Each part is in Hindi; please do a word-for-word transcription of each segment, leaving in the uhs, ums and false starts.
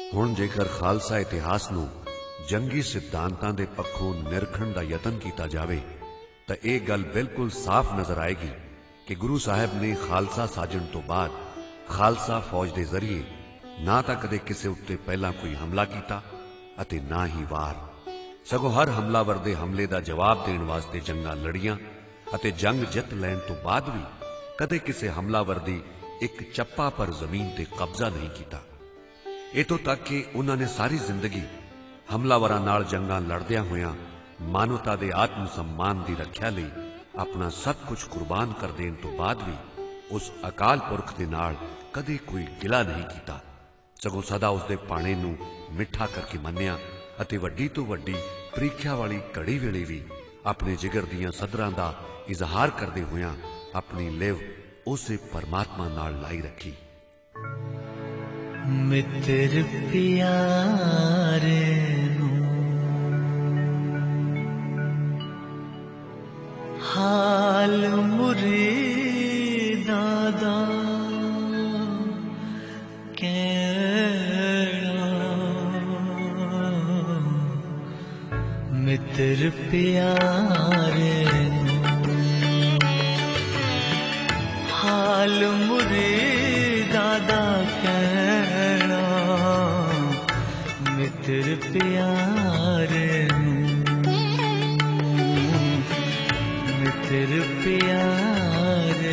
हुण जेकर खालसा इतिहास नूं जंगी सिद्धांतां दे पक्षों निरखण दा यतन कीता जावे तां इह गल बिल्कुल साफ नजर आएगी कि गुरु साहिब ने खालसा साजण तो बाद खालसा फौज दे जरिए ना तां कदे किसे उत्ते पहला कोई हमला कीता अते ना ही वार, सगों हर हमलावर दे हमले दा जवाब देण वास्ते जंगां लड़ियां अते जंग जित लैण तो बाद भी कदे किसे हमलावर दी एक चप्पा पर जमीन ते कब्जा नहीं कीता। इतों तक कि उन्होंने सारी जिंदगी हमलावरां नाल जंगां लड़दियां होयां मानवता दे आत्म सम्मान दी रखिया लई अपना सब कुछ कुर्बान कर देण तो बाद भी उस अकाल पुरख दे नाल कदे कोई गिला नहीं कीता, सगों सदा उसदे पाणे नूं मिठा करके मन्निया अते वड्डी तो वड्डी प्रीख्या वाली घड़ी वेले भी अपने जिगर दियां सदरां दा इजहार करदे होयां अपनी लिव उसे परमात्मा नाल लाई रखी। मित्र प्यारे हाल मुरीदां दा कहना, मित्र प्यारे हाल मुरीदां दा कहना, मित्र प्यारे मित्र प्यारे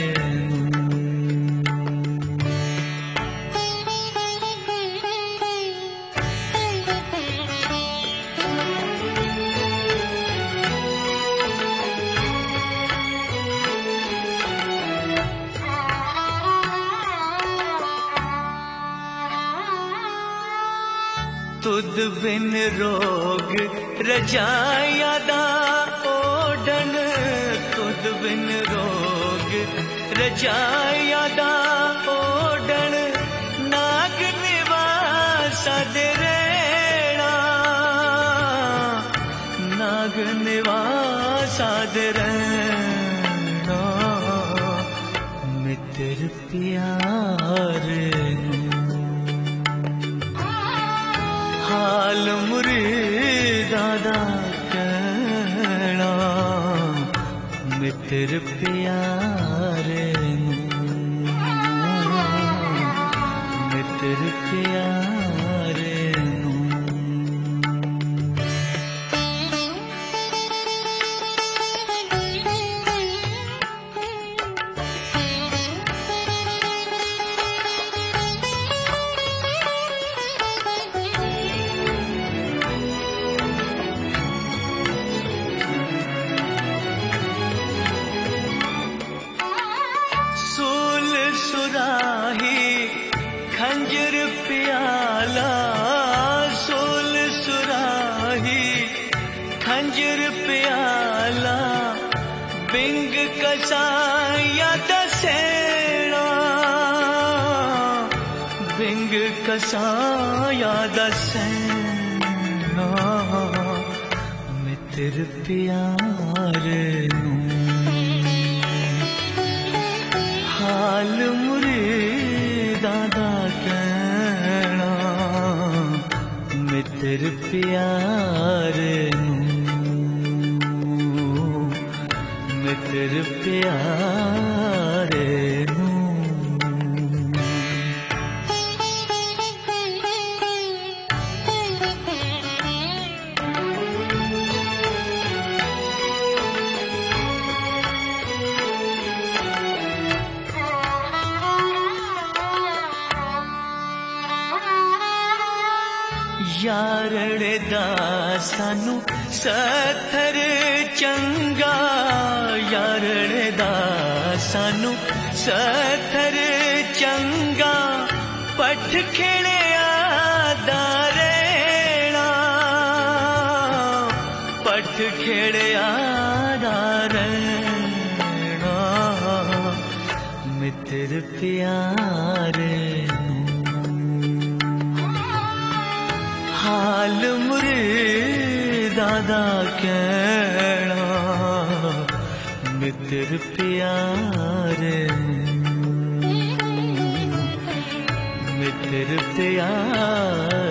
तुद बिन रोग रजाया दा ओडन, तुद बिन रोग रजाया दा ओडन, नाग निवासा दे रहना, नाग निवासा दे रहना, मित्र प्यारे हाल मुरीदां दा कहना, मित्र प्यारे मित्र प्यारे खंजर प्याला, सोल सुराही खंजर प्याला, बिंग कसाया दसेना, बिंग कसाया दसेना, मित्र प्यारे हाल मुरीदां दा कहना, मित्र प्यारे मित्र प्यारे यारड़े दा सानू सत्थर चंगा, यारड़े दा सानू सत्थर चंगा, पठ खेड़िया दा रहना, पठ खेड़िया दा रहना, मित्र प्यारे हाल मुरीदां दा कहना, मित्र प्यारे मित्र प्यारे